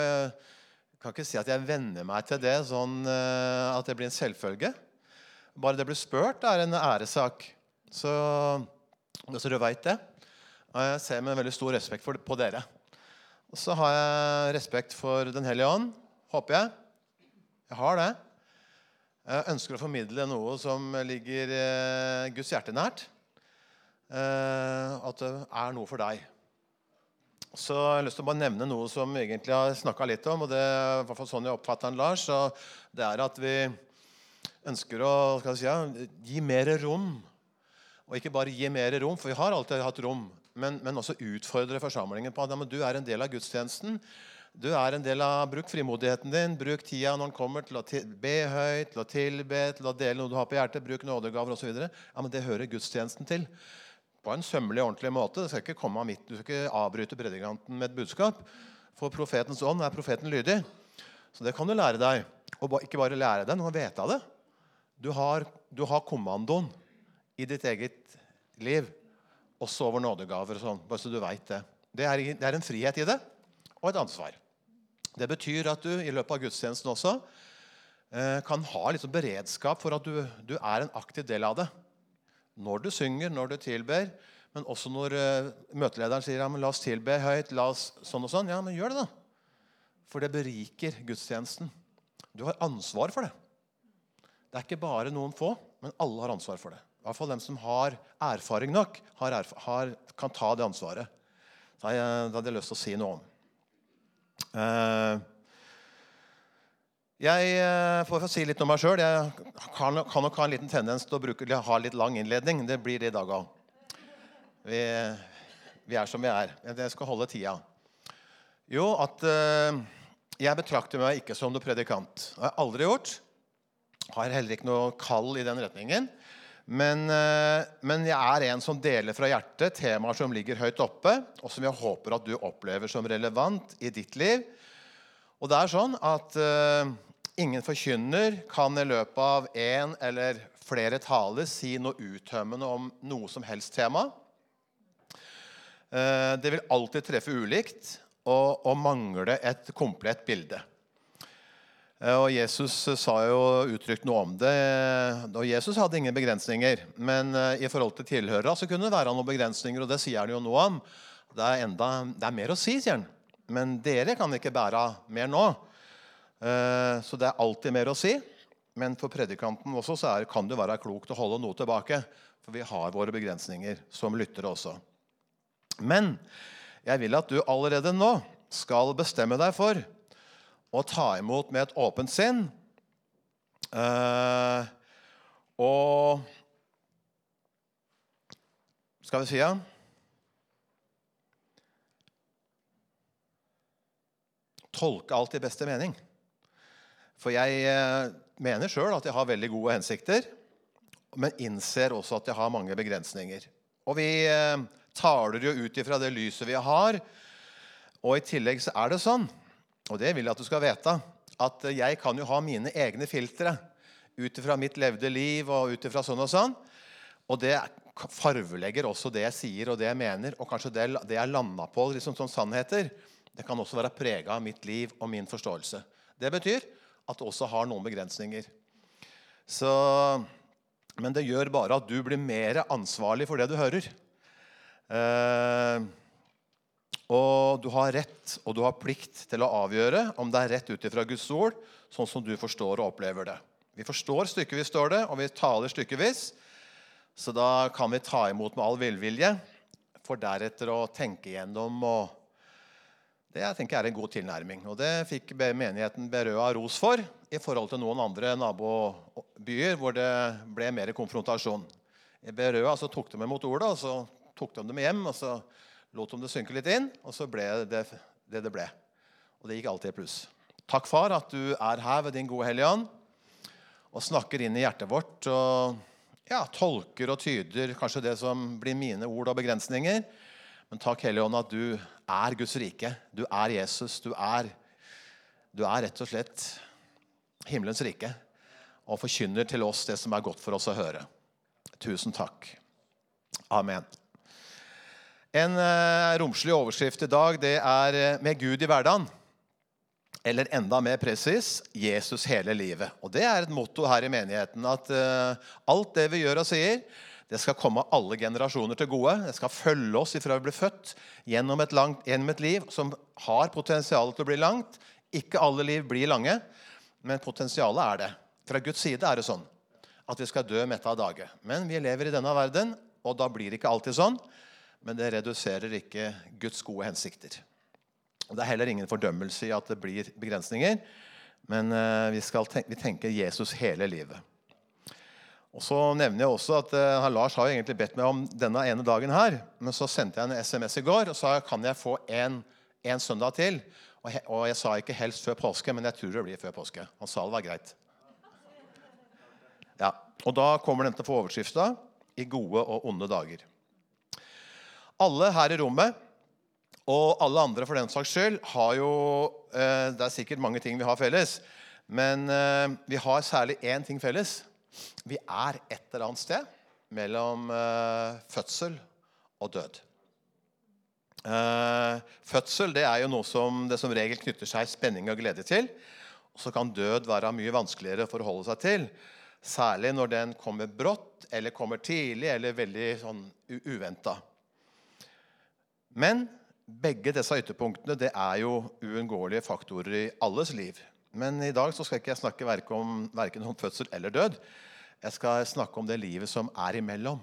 kan ikke si at jeg venner meg til det, sånn at det blir en selvfølge. Bare det blir spurt er en æresak. Så du vet det. Og jeg ser med veldig stor respekt på dere. Og så har jeg respekt for Den hellige ånd, håper jeg. Jeg har det. Jeg ønsker å formidle noe som ligger Guds hjerte nært. At det er noe for deg. Så jeg har lyst til å bare nevne noe som egentlig har snakket litt om, og det er i hvert fall sånn jeg oppfatter den, Lars, og det er at vi ønsker å gi mer rom, og ikke bare gi mer rom, for vi har alltid hatt rom, men også utfordre forsamlingen på at du er en del av gudstjenesten, du er en del av, bruk frimodigheten din, bruk tida når den kommer til å be høyt, til å tilbe, til å dele noe du har på hjertet, bruk nådegaver og så videre. Ja, men det hører gudstjenesten til. På en sømmelig, ordentlig måte. Det skal ikke komme av midt. Du skal ikke avbryte predikanten med et budskap. For profetens ånd er profeten lydig. Så det kan du lære deg. Og ikke bare lære deg, men vite av det. Du har kommandoen i ditt eget liv. Også over nådegaver og sånn. Bare så du vet det. Det er en frihet i det. Og et ansvar. Det betyr at du i løpet av gudstjenesten også kan ha litt sånn beredskap for at du er en aktiv del av det. Når du synger, når du tilber, men også når møtelederen sier, ja, men la oss tilbe høyt, la oss sånn og sånn. Ja, men gjør det da. For det beriker gudstjenesten. Du har ansvar for det. Det er ikke bare noen få, men alle har ansvar for det. I hvert fall dem som har erfaring nok, kan ta det ansvaret. Det hadde jeg lyst til å si noe om. Jeg får si litt om meg selv. Jeg kan nok ha en liten tendens til å ha litt lang innledning. Det blir det i dag også. Vi er som vi er. Jeg skal holde tida. Jo, at jeg betrakter meg ikke som noen predikant. Det har jeg aldri gjort. Har heller ikke noe kall i den retningen. Men jeg er en som deler fra hjertet temaer som ligger høyt oppe, og som jeg håper at du opplever som relevant i ditt liv. Og det er sånn at ingen forkynner kan i løpet av en eller flere taler si noe uttømmende om noe som helst tema. Det vil alltid treffe ulikt og mangle et komplett bilde. Og Jesus sa jo uttrykt noe om det, og Jesus hadde ingen begrensninger, men i forhold til tilhørere så kunne det være noen begrensninger, og det sier han jo noe om. Det er mer å si, sier han, men dere kan ikke bære mer nå. Så det er alltid mer å si, men for predikanten også så kan det være klokt å holde noe tilbake, for vi har våre begrensninger som lyttere også. Men jeg vil at du allerede nå skal bestemme deg for å ta imot med et åpent sinn, og skal vi si ja? Tolke alt i beste mening. For jeg mener selv at jeg har veldig gode hensikter, men innser også at jeg har mange begrensninger. Og vi taler jo ut ifra det lyset vi har, og i tillegg så er det sånn, og det vil jeg at du skal vite, at jeg kan jo ha mine egne filtre ut ifra mitt levde liv og ut ifra sånn og sånn, og det farvelegger også det jeg sier og det jeg mener, og kanskje det jeg lander på, liksom sånn sannheter, det kan også være preget av mitt liv og min forståelse. Det betyr at det også har noen begrensninger. Men det gjør bare at du blir mer ansvarlig for det du hører. Og du har rett og du har plikt til å avgjøre om det er rett ut ifra Guds ord, sånn som du forstår og opplever det. Vi forstår stykkevis står det, og vi taler stykkevis, så da kan vi ta imot med all velvilje, for deretter å tenke igjennom, og det jeg tenker er en god tilnærming. Og det fikk menigheten Berøa ros for, i forhold til noen andre nabobyer, hvor det ble mer konfrontasjon. I Berøa så tok de imot ordet, og så tok de dem hjem, og så lot de det synke litt inn, og så ble det det ble. Og det gikk alltid i pluss. Takk, far, at du er her ved din gode Hellige Ånd, og snakker inn i hjertet vårt, og tolker og tyder kanskje det som blir mine ord og begrensninger. Men takk, Hellige Ånd, at du er Guds rike. Du er Jesus. Du er rett og slett himmelens rike, og forkynner til oss det som er godt for oss å høre. Tusen takk. Amen. En romslig overskrift i dag, det er med Gud i hverdagen. Eller enda mer presis, Jesus hele livet. Og det et motto her i menigheten, at alt det vi gjør og sier, det skal komme alle generasjoner til gode. Det skal følge oss ifra vi blir født gjennom et liv som har potensial til å bli langt. Ikke alle liv blir lange, men potensialet det. Fra Guds side det sånn at vi skal dø mette av dage. Men vi lever i denne verden, og da blir det ikke alltid sånn. Men det reduserer ikke Guds gode hensikter. Og det heller ingen fordømmelse i at det blir begrensninger, men vi tenker Jesus hele livet. Og så nevner jeg også at Lars har egentlig bedt meg om denne ene dagen her, men så sendte jeg en SMS i går og sa kan jeg få en søndag til, og jeg sa ikke helst før påske, men jeg tror det blir før påske. Han sa det var greit. Ja, og da kommer den til å få overskriften i gode og onde dager. Alle her i rommet, og alle andre for den saks skyld, har jo, det sikkert mange ting vi har felles, men vi har særlig én ting felles. Vi et eller annet sted mellom fødsel og død. Fødsel, det jo noe som det som regel knytter seg spenning og glede til, og så kan død være mye vanskeligere å forholde seg til, særlig når den kommer brått, eller kommer tidlig, eller veldig sånn uventet. Men begge disse ytterpunktene, det jo uunngåelige faktorer i alles liv. Men i dag så skal ikke jeg snakke hverken om fødsel eller død. Jeg skal snakke om det livet som imellom.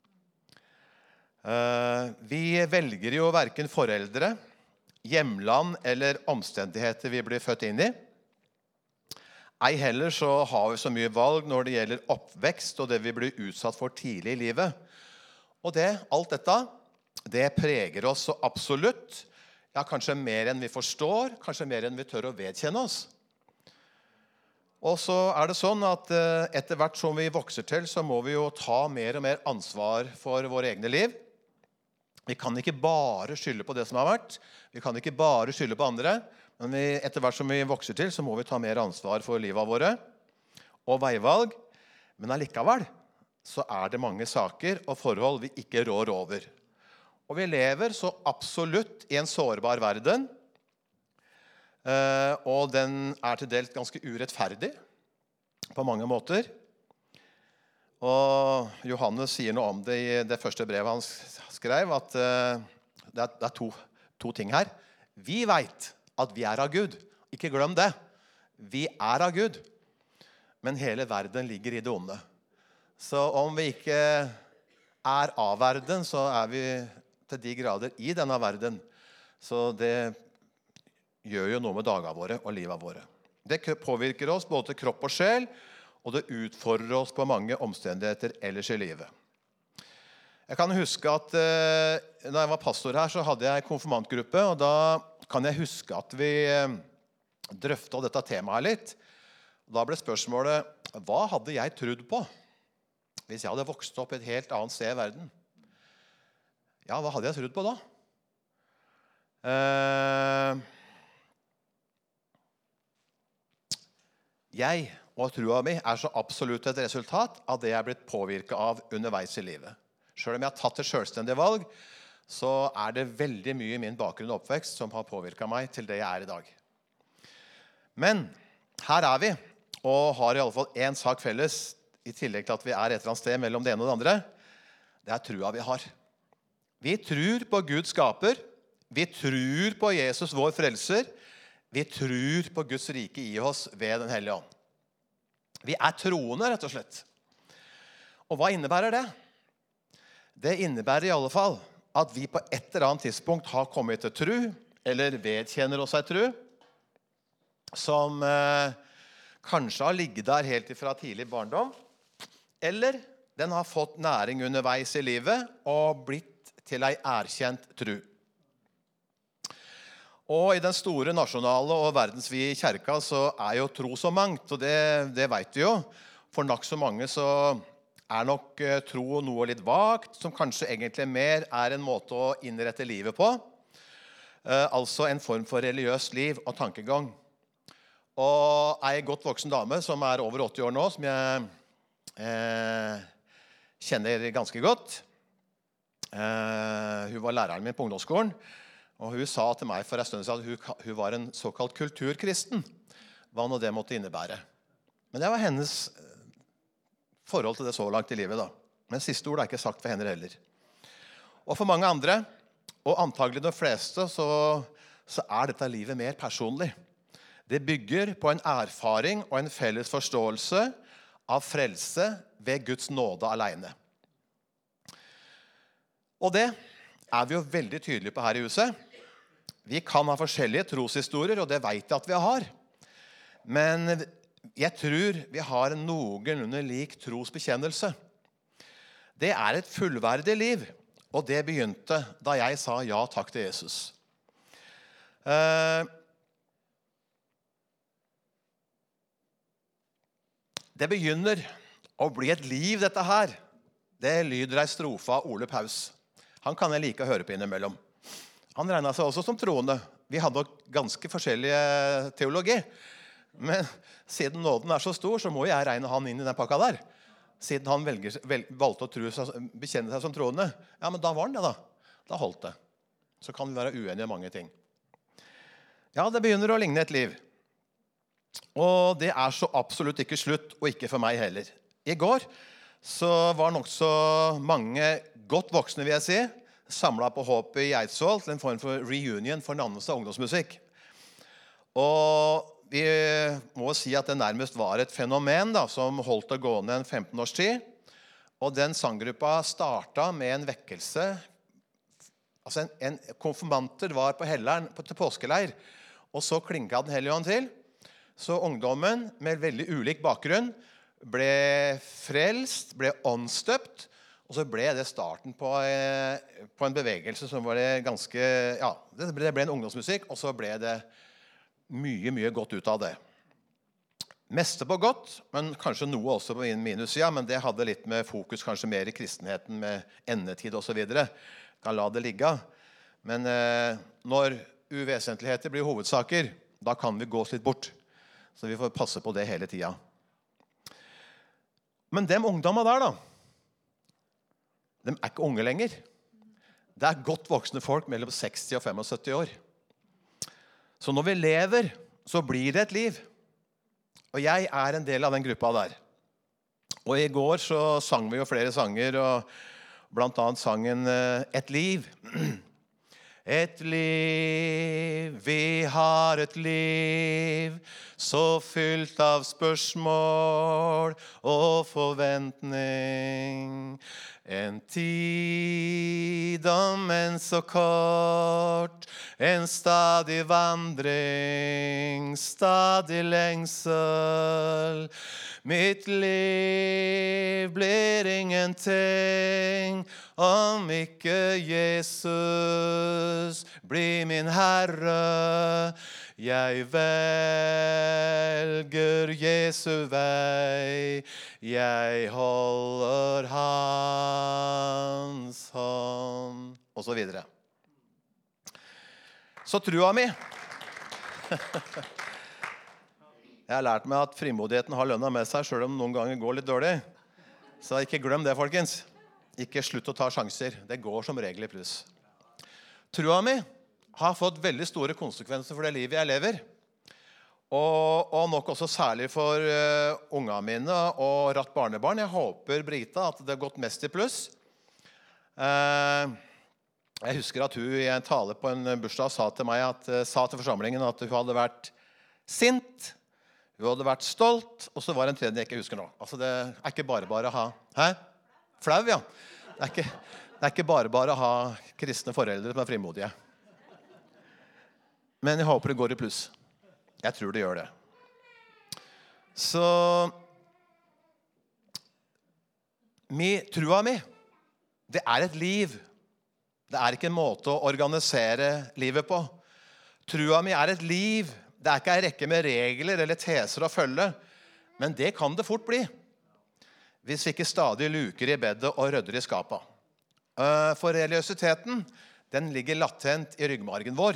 Vi velger jo hverken foreldre, hjemland eller omstendigheter vi blir født inn i. Ei heller så har vi så mye valg når det gjelder oppvekst og det vi blir utsatt for tidlig i livet. Og alt dette, det preger oss så absolutt, ja, kanskje mer enn vi forstår, kanskje mer enn vi tør å vedkjenne oss. Og så det sånn at etter hvert som vi vokser til, så må vi jo ta mer og mer ansvar for våre egne liv. Vi kan ikke bare skylde på det som har vært, vi kan ikke bare skylde på andre, men etter hvert som vi vokser til, så må vi ta mer ansvar for livet våre og veivalg. Men allikevel så det mange saker og forhold vi ikke rår over. Og vi lever så absolutt i en sårbar verden, og den til dels ganske urettferdig på mange måter. Og Johannes sier noe om det i det første brevet han skrev, at det to ting her. Vi vet at vi av Gud. Ikke glem det. Vi av Gud. Men hele verden ligger i det onde. Så om vi ikke av verden, så vi til de grader i denne verden. Så det gjør jo noe med dagene våre og livet våre. Det påvirker oss både til kropp og sjel, og det utfordrer oss på mange omstendigheter ellers i livet. Jeg kan huske at da jeg var pastor her, så hadde jeg en konfirmantgruppe, og da kan jeg huske at vi drøftet dette temaet litt. Da ble spørsmålet, hva hadde jeg trodd på hvis jeg hadde vokst opp et helt annet sted i verden? Ja, hva hadde jeg trodd på da? Jeg og troa mi så absolutt et resultat av det jeg blitt påvirket av underveis i livet. Selv om jeg har tatt et selvstendig valg, så det veldig mye i min bakgrunn og oppvekst som har påvirket meg til det jeg i dag. Men her vi, og har i alle fall en sak felles, i tillegg til at vi et eller annet sted mellom det ene og det andre. Det troa vi har. Vi tror på Gud skaper, vi tror på Jesus vår frelser, vi tror på Guds rike i oss ved den hellige ånd. Vi troende, rett og slett. Og hva innebærer det? Det innebærer i alle fall at vi på et eller annet tidspunkt har kommet til tro, eller vedkjenner oss tro, som kanskje har ligget der helt fra tidlig barndom, eller den har fått næring underveis i livet og blitt til en erkjent tro. Og i den store nasjonale og verdensvide kirka så jo tro så mangt, og det vet vi jo. For nok så mange så nok tro noe litt vagt, som kanskje egentlig mer en måte å innrette livet på. Altså en form for religiøst liv og tankegang. Og en godt voksen dame som over 80 år nå, som jeg kjenner ganske godt. Hun var læreren min på ungdomsskolen, Og hun sa til meg for en stund siden at hun var en såkalt kulturkristen. Hva nå det måtte innebære. Men det var hennes forhold til det så langt i livet da. Men siste ord er ikke sagt for henne heller. Og for mange andre, og antagelig de fleste, så er dette livet mer personlig. Det bygger på en erfaring og en felles forståelse av frelse ved Guds nåde alene. Og det er vi jo veldig tydelige på her i huset. Vi kan ha forskjellige troshistorier, og det vet jeg at vi har. Men jeg tror vi har en noenlunde lik trosbekjennelse. Det er et fullverdig liv, og det begynte da jeg sa ja takk til Jesus. Det begynner å bli et liv, dette her. Det lyder ei strofe av Ole Paus. Han kan jeg like å høre på innimellom. Han regnet seg også som troende. Vi hadde ganske forskjellige teologi. Men siden nåden er så stor, så må jeg regne han inn i den pakka der. Siden han valgte å bekjenne seg som troende. Ja, men da var han det da. Da holdt det. Så kan vi være uenige om mange ting. Ja, det begynner å ligne et liv. Og det er så absolutt ikke slutt, og ikke for meg heller. I går så var nok så mange godt voksne, vil jeg si, samlet på Håpet i Eidsvoll til en form for reunion for Nannestad ungdomsmusikk. Og vi må si at det nærmest var et fenomen da, som holdt å gå ned en 15 års tid. Og den sanggruppa startet med en vekkelse. Altså en konfirmanter var på Helleren til påskeleir, og så klinket den Hellige Ånd til. Så ungdommen med veldig ulik bakgrunn ble frelst, ble åndsdøpt, og så ble det starten på en bevegelse som var ganske, ja, det ble en ungdomsmusikk, og så ble det mye godt ut av det. Meste på godt, men kanskje noe også på minussida, men det hadde litt med fokus kanskje mer i kristenheten med endetid og så videre. Kan la det ligge. Men når uvesentligheter blir hovedsaker, da kan vi gå litt bort. Så vi får passe på det hele tida. Men de ungdommer der da, de er ikke unge lenger. Det er godt voksne folk mellom 60 og 75 år. Så når vi lever, så blir det et liv. Og jeg er en del av den gruppa der. Og i går så sang vi jo flere sanger, og blant annet sangen «Et liv». Et liv, vi har et liv, så fylt av spørsmål og forventning. En tid om en så kort, en stadig vandring, stadig lengsel. Mitt liv blir ingenting om ikke Jesus blir min Herre. Jeg velger Jesu vei, jeg holder hans hånd, og så videre. Så trua mi. Jeg har lært meg at frimodigheten har lønna med seg, selv om noen ganger går litt dårlig. Så ikke glem det, folkens. Ikke slutt å ta sjanser. Det går som regel i pluss. Trua mi har fått veldig store konsekvenser for det livet jeg lever. Og nok også særlig for ungene mine og ratt barnebarn. Jeg håper, Brita, at det har gått mest i pluss. Jeg husker at hun i en tale på en bursdag sa til forsamlingen at hun hadde vært sint, hun hadde vært stolt, og så var det en tredje jeg ikke husker nå. Altså det er ikke bare å ha... Hæ? Flau, ja. Det er ikke bare å ha kristne foreldre som er frimodige. Men jeg håper det går i pluss. Jeg tror det gjør det. Så trua mi, det er et liv. Det er ikke en måte å organisere livet på. Trua mi er et liv. Det er ikke en rekke med regler eller teser å følge, men det kan det fort bli. Hvis vi ikke stadig luker i bedet og rydder i skapet. For religiøsiteten, den ligger latent i ryggmargen vår.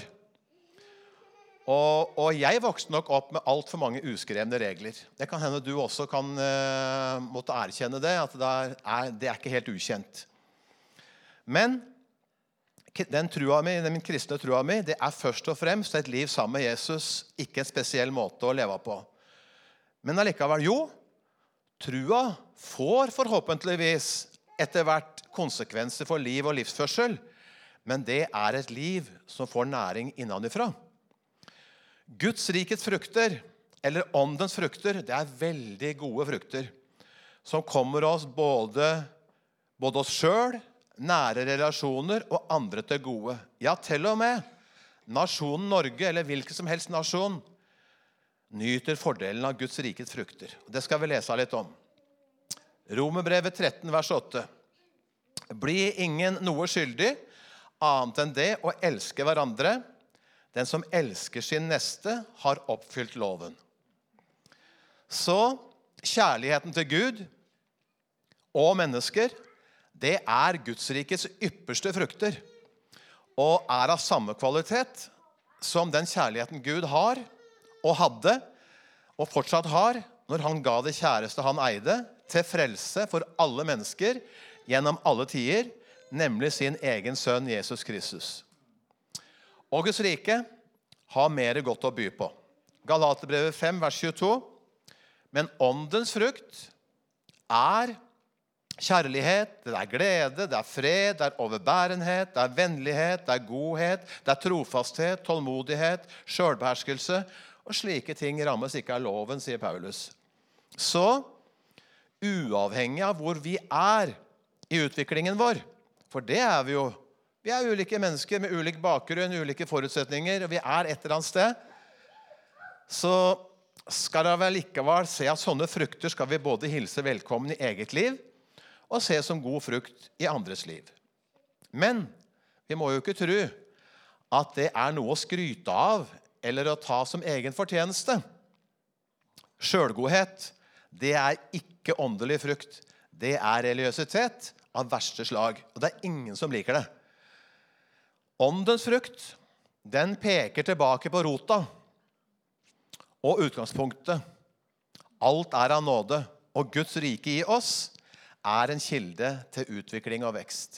Og jeg vokste nok opp med alt for mange uskrevne regler. Det kan hende du også kan måtte erkjenne det, at det er ikke helt ukjent. Men den min kristne trua mi, det først og fremst et liv sammen med Jesus, ikke en spesiell måte å leve på. Men allikevel, jo, trua får forhåpentligvis etter hvert konsekvenser for liv og livsførsel, men det et liv som får næring innenfra. Guds rikets frukter, eller åndens frukter, det veldig gode frukter, som kommer oss både oss selv, nære relasjoner og andre til gode. Ja, til og med nasjonen Norge, eller hvilken som helst nasjon, nyter fordelen av Guds rikets frukter. Det skal vi lese litt om. Romerbrevet 13, vers 8. Bli ingen noe skyldig, annet enn det å elske hverandre. Den som elsker sin neste har oppfylt loven. Så kjærligheten til Gud og mennesker, det Guds rikets ypperste frukter, og av samme kvalitet som den kjærligheten Gud har, og hadde, og fortsatt har, når han ga det kjæreste han eide, til frelse for alle mennesker, gjennom alle tider, nemlig sin egen sønn Jesus Kristus. Og Guds rike har mer godt å by på. Galaterbrevet 5, vers 22. Men åndens frukt kjærlighet, det glede, det fred, det overbærenhet, det vennlighet, det godhet, det trofasthet, tålmodighet, selvbeherskelse, og slike ting rammes ikke av loven, sier Paulus. Så, uavhengig av hvor vi i utviklingen vår, for det vi jo, vi ulike mennesker med ulik bakgrunn, ulike forutsetninger, og vi et eller annet sted, så skal det vel likevel se at sånne frukter skal vi både hilse velkommen i eget liv, og se som god frukt i andres liv. Men vi må jo ikke tro at det noe å skryte av, eller å ta som egen fortjeneste. Selvgodhet, det ikke åndelig frukt. Det religiøsitet av verste slag, og det ingen som liker det. Åndens frukt, den peker tilbake på rota og utgangspunktet. Alt av nåde, og Guds rike i oss en kilde til utvikling og vekst.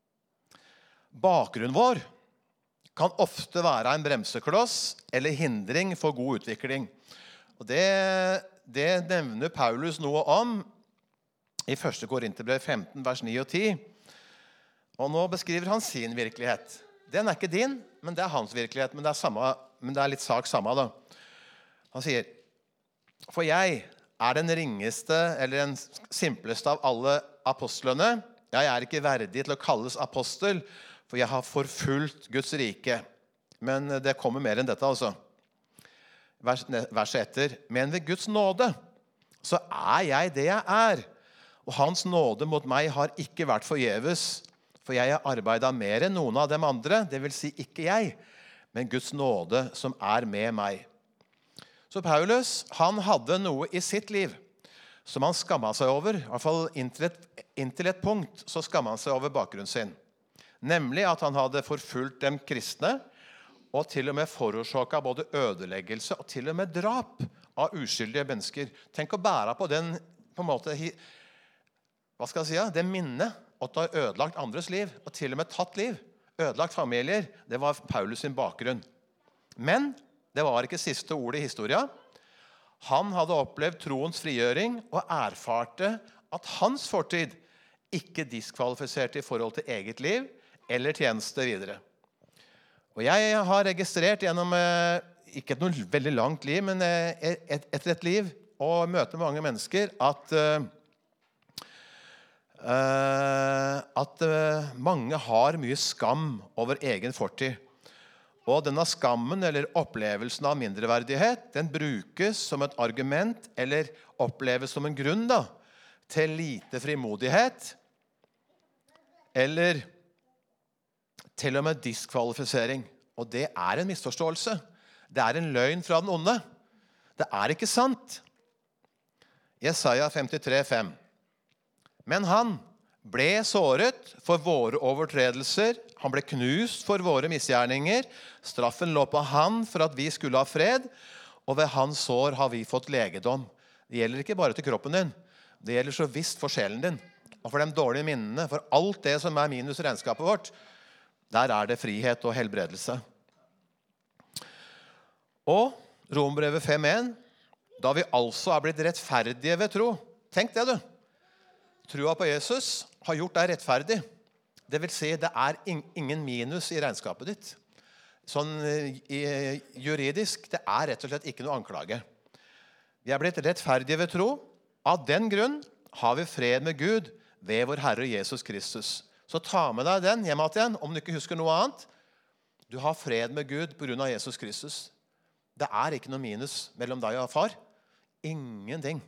Bakgrunnen vår kan ofte være en bremsekloss eller hindring for god utvikling. Og det nevner Paulus noe om i 1. Korinterbrev 15, vers 9 og 10. Og nå beskriver han sin virkelighet. Den ikke din, men det hans virkelighet. Men det litt sak samme da. Han sier, for jeg den ringeste eller den simpleste av alle apostlene. Jeg ikke verdig til å kalles apostel, for jeg har forfulgt Guds rike. Men det kommer mer enn dette altså. Verset etter, men ved Guds nåde, så jeg det jeg og hans nåde mot meg har ikke vært forgjeves, for jeg har arbeidet mer enn noen av dem andre, det vil si ikke jeg, men Guds nåde som med meg. Så Paulus, han hadde noe i sitt liv som han skammet seg over, i hvert fall inntil et punkt så skammet han seg over bakgrunnen sin. Nemlig at han hadde forfulgt dem kristne, og til og med forårsaket både ødeleggelse og til og med drap av uskyldige mennesker. Tenk å bære på den, på en måte, hva skal jeg si, det minnet at det har ødelagt andres liv, og til og med tatt liv, ødelagt familier, det var Paulus sin bakgrunn. Men det var ikke siste ordet i historien. Han hadde opplevd troens frigjøring og erfarte at hans fortid ikke diskvalifiserte i forhold til eget liv eller tjeneste videre. Og jeg har registrert gjennom, ikke noe veldig langt liv, men etter et liv, og møter mange mennesker, at mange har mye skam over egen fortid. Og denne skammen eller opplevelsen av mindreverdighet, den brukes som et argument eller oppleves som en grunn til lite frimodighet eller til og med diskvalifisering. Og det en misforståelse. Det en løgn fra den onde. Det ikke sant. Jesaja 53,5. Men han ble såret for våre overtredelser. Han ble knust for våre misgjerninger. Straffen lå på han for at vi skulle ha fred. Og ved hans sår har vi fått legedom. Det gjelder ikke bare til kroppen din. Det gjelder så visst for sjelen din. Og for de dårlige minnene. For alt det som minus regnskapet vårt. Der er det frihet og helbredelse. Og Romerbrevet 5:1, da vi altså er blitt rettferdige ved tro. Tenk det, du. Troa på Jesus har gjort deg rettferdig. Det vil si, det er ingen minus i regnskapet ditt. Sånn juridisk, det er rett og slett ikke noe anklage. Vi er blitt rettferdige ved tro. Av den grunn har vi fred med Gud ved vår Herre Jesus Kristus. Så ta med deg den hjem igjen, om du ikke husker noe annet. Du har fred med Gud på grunn av Jesus Kristus. Det er ikke noe minus mellom deg og far. Ingenting.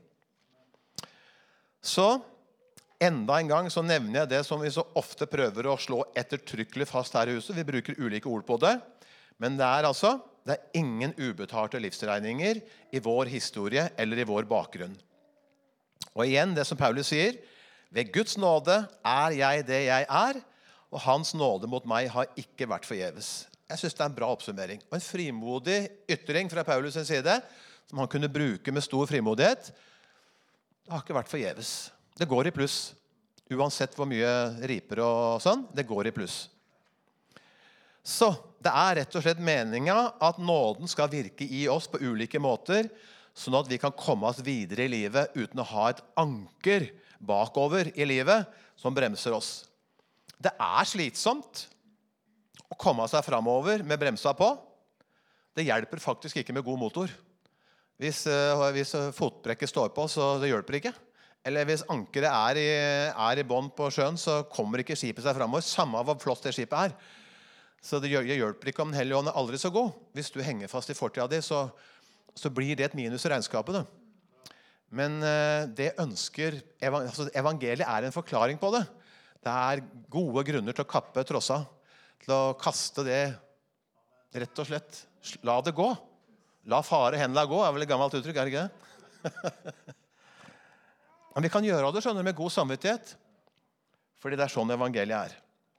Så enda en gang så nevner jeg det som vi så ofte prøver å slå ettertrykkelig fast her i huset. Vi bruker ulike ord på det. Men det er ingen ubetalte livsregninger i vår historie eller i vår bakgrunn. Og igjen, det som Paulus sier, ved Guds nåde er jeg det jeg er, og hans nåde mot meg har ikke vært forgjeves. Jeg synes det er en bra oppsummering. Og en frimodig ytring fra Paulus' side, som han kunne bruke med stor frimodighet, det har ikke vært forgjeves. Det går i pluss. Uansett hvor mye riper og sånn, det går i pluss. Så det er rett og slett meningen at nåden skal virke i oss på ulike måter, sånn at vi kan komme oss videre i livet uten å ha et anker bakover i livet som bremser oss. Det er slitsomt å komme seg fremover med bremsa på. Det hjelper faktisk ikke med god motor. Hvis fotbrekket står på, så det hjelper ikke. Eller hvis ankeret er i bånd på sjøen, så kommer ikke skipet seg fremover. Samme hvor flott det skipet er. Så det hjelper ikke om den hellige ånd er aldri så god. Hvis du henger fast i fortida di, så blir det et minus i regnskapet. Da. Men evangeliet er en forklaring på det. Det er gode grunner til å kappe trossa, til å kaste det, rett og slett. La det gå. La fare hendla gå, er vel et gammelt uttrykk, er det ikke det? Men vi kan gjøre det, skjønner du, med god samvittighet, fordi det er sånn evangeliet er.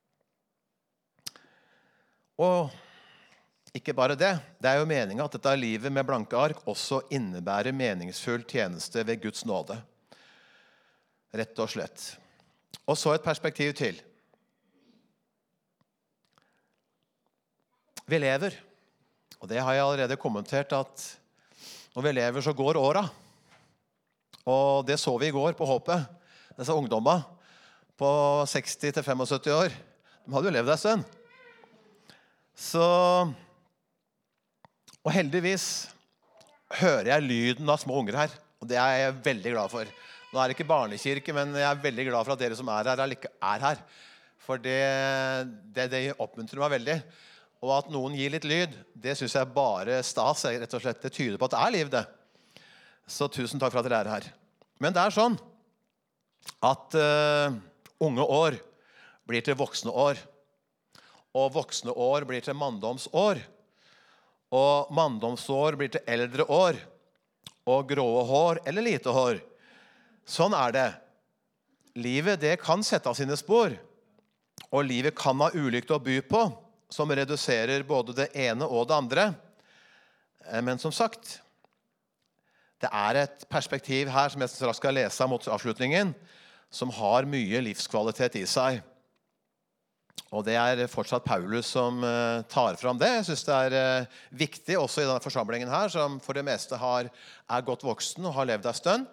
Og ikke bare det, det er jo meningen at dette livet med blanke ark også innebærer meningsfull tjeneste ved Guds nåde. Rett og slett. Og så et perspektiv til. Vi lever, og det har jeg allerede kommentert, at når vi lever så går åra. Og det så vi i går på Håpet. Disse ungdommer på 60-75 år, de hadde jo levd en stund. Så, og heldigvis hører jeg lyden av små unger her, og det er jeg veldig glad for. Nå er det ikke barnekirke, men jeg er veldig glad for at dere som er her. For det oppmuntrer meg veldig. Og at noen gir litt lyd, det synes jeg bare stas, rett og slett. Det tyder på at det er liv, det. Så tusen takk for at dere er her. Men det er sånn at unge år blir til voksne år. Og voksne år blir til manndomsår. Og manndomsår blir til eldre år. Og gråe hår eller lite hår. Sånn er det. Livet, det kan sette sine spor. Og livet kan ha ulykt å by på, som reduserer både det ene og det andre. Men som sagt, det er et perspektiv her som jeg straks skal lese mot avslutningen, som har mye livskvalitet i seg. Og det er fortsatt Paulus som tar fram det. Jeg synes det er viktig også i denne forsamlingen her, som for det meste er godt voksen og har levd en stund.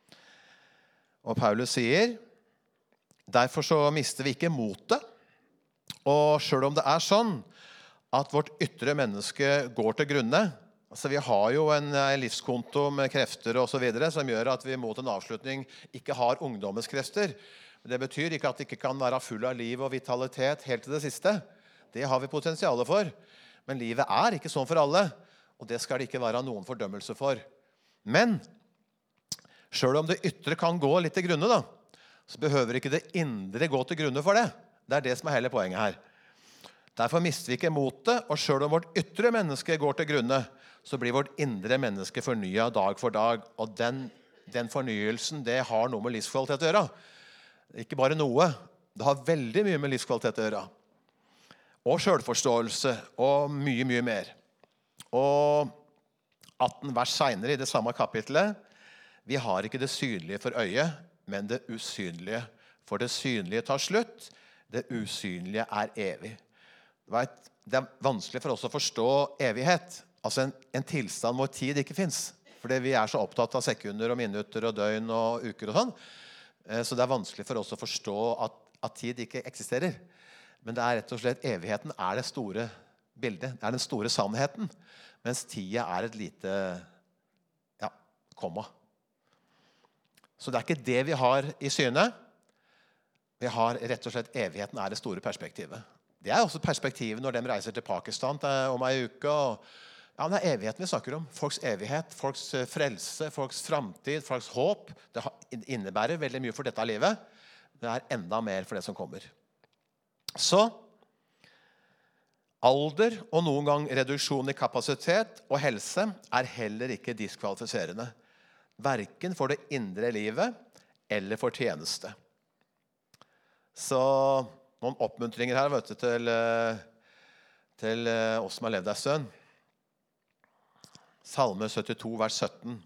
Og Paulus sier, derfor så mister vi ikke motet. Og selv om det er sånn at vårt ytre menneske går til grunne, altså vi har jo en livskonto med krefter og så videre, som gjør at vi mot en avslutning ikke har ungdommens krefter. Det betyr ikke at det ikke kan være full av liv og vitalitet helt til det siste. Det har vi potensialet for. Men livet er ikke sånn for alle, og det skal det ikke være noen fordømmelse for. Men selv om det ytre kan gå litt til grunne, så behøver ikke det indre gå til grunne for det. Det er det som er hele poenget her. Derfor mister vi ikke motet, og selv om vårt ytre menneske går til grunne, så blir vårt indre menneske fornyet dag for dag. Og den fornyelsen, det har noe med livskvalitet å gjøre. Ikke bare noe, det har veldig mye med livskvalitet å gjøre. Og selvforståelse, og mye, mye mer. Og 18 vers senere i det samme kapitlet, vi har ikke det synlige for øyet, men det usynlige. For det synlige tar slutt, det usynlige er evig. Det er vanskelig for oss å forstå evighet. Altså en tilstand hvor tid ikke finnes. Fordi vi er så opptatt av sekunder og minutter og døgn og uker og sånn. Så det er vanskelig for oss å forstå at tid ikke eksisterer. Men det er rett og slett evigheten er det store bildet. Det er den store sannheten. Mens tida er et lite komma. Så det er ikke det vi har i syne. Vi har rett og slett evigheten er det store perspektivet. Det er også perspektivet når de reiser til Pakistan om en uke. Og det er evigheten vi snakker om. Folks evighet, folks frelse, folks framtid, folks håp. Det innebærer veldig mye for dette livet. Det er enda mer for det som kommer. Så alder og noen gang reduksjon i kapasitet og helse er heller ikke diskvalifiserende. Hverken for det indre livet eller for tjeneste. Så noen oppmuntringer her til oss som har levd en stund. Salme 72, vers 17.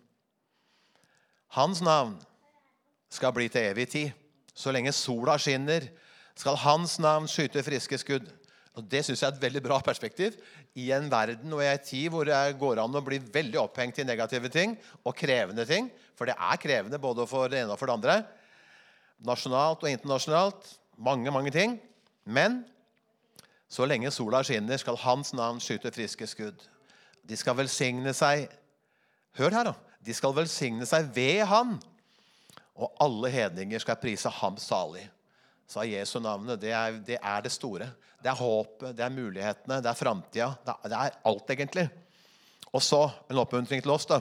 Hans navn skal bli til evig tid. Så lenge sola skinner, skal hans navn skyte friske skudd. Og det synes jeg er et veldig bra perspektiv i en verden og i en tid hvor det går an å bli veldig opphengt i negative ting og krevende ting. For det er krevende både for det ene og for det andre. Nasjonalt og internasjonalt. Mange, mange ting. Men så lenge sola skinner, skal hans navn skyte friske skudd. De skal velsigne seg. Hør her da. De skal velsigne seg ved han. Og alle hedninger skal prise ham salig. Så Jesu navnet, det er det store. Det er håpet, det er mulighetene, det er fremtiden. Det er alt egentlig. Og så en oppmuntring til oss da.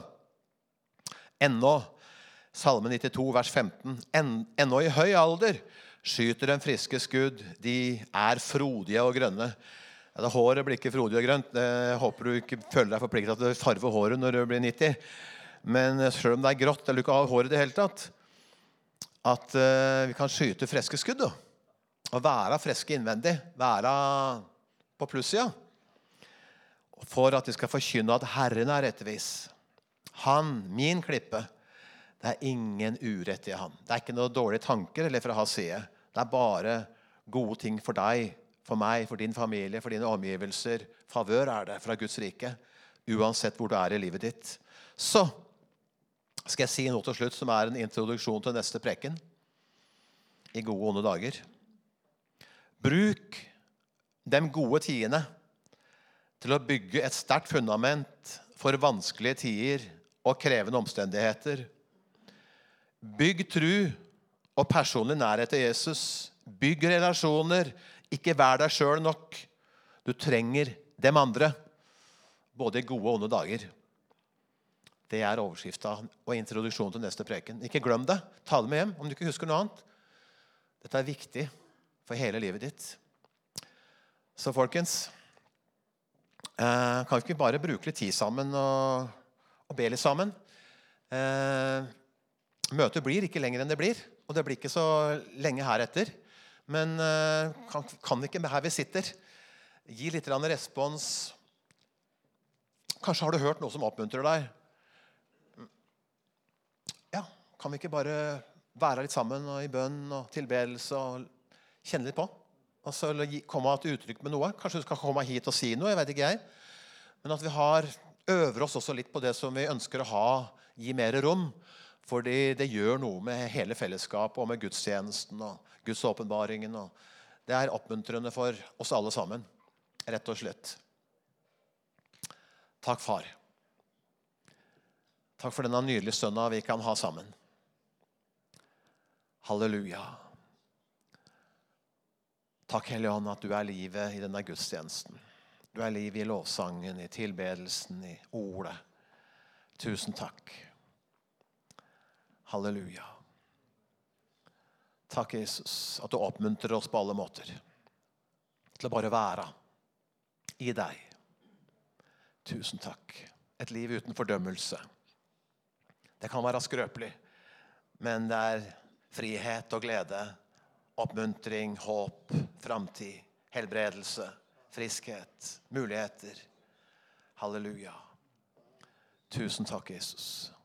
Ennå, Salme 92, vers 15. Ennå i høy alder skyter den friske skudd. De er frodige og grønne. Det håret blir ikke frodig og grønt. Jeg håper du ikke føler deg forpliktet til å farve håret når du blir 90. Men selv om det er grått, eller du ikke har håret i det hele tatt, at vi kan skyte friske skudd da. Og være friske innvendig. Være på plussida. For at de skal forkynne at Herren er rettvis. Han, min klippe, det er ingen urett i han. Det er ikke noe dårlige tanker eller fra hans side. Det er bare gode ting for deg, for meg, for din familie, for dine omgivelser. Favør er det fra Guds rike, uansett hvor du er i livet ditt. Så skal jeg si noe til slutt som er en introduksjon til neste preken. I gode og onde dager. Bruk de gode tidene til å bygge et sterkt fundament for vanskelige tider og krevende omstendigheter. Bygg tro og personlig nærhet til Jesus. Bygg relasjoner. Ikke vær deg selv nok. Du trenger dem andre, både i gode og onde dager. Det er overskriften og introduksjonen til neste preken. Ikke glem det. Ta det med hjem om du ikke husker noe annet. Dette er viktig for hele livet ditt. Så folkens, kan vi ikke bare bruke litt tid sammen og be litt sammen? Møtet blir ikke lenger enn det blir, og det blir ikke så lenge her etter. Men kan vi ikke her vi sitter gi litt respons? Kanskje har du hørt noe som oppmuntrer deg? Ja, kan vi ikke bare være litt sammen og i bønn og tilbedelse og kjenne litt på? Og så komme til uttrykk med noe. Kanskje du skal komme hit og si noe, jeg vet ikke jeg. Men at vi øver oss også litt på det som vi ønsker å ha, gi mer rom. Fordi det gjør noe med hele fellesskapet og med gudstjenesten og Guds åpenbaringen. Og det er oppmuntrende for oss alle sammen, rett og slett. Takk, far. Takk for denne nydelige stunden vi kan ha sammen. Halleluja. Takk, Hellige Ånd, at du er livet i denne gudstjenesten. Du er livet i lovsangen, i tilbedelsen, i ordet. Tusen takk. Halleluja. Takk, Jesus, at du oppmuntrer oss på alle måter. Til å bare være i deg. Tusen takk. Et liv uten fordømmelse. Det kan være skrøpelig, men det er frihet og glede, oppmuntring, håp, framtid, helbredelse, friskhet, muligheter. Halleluja. Tusen takk, Jesus.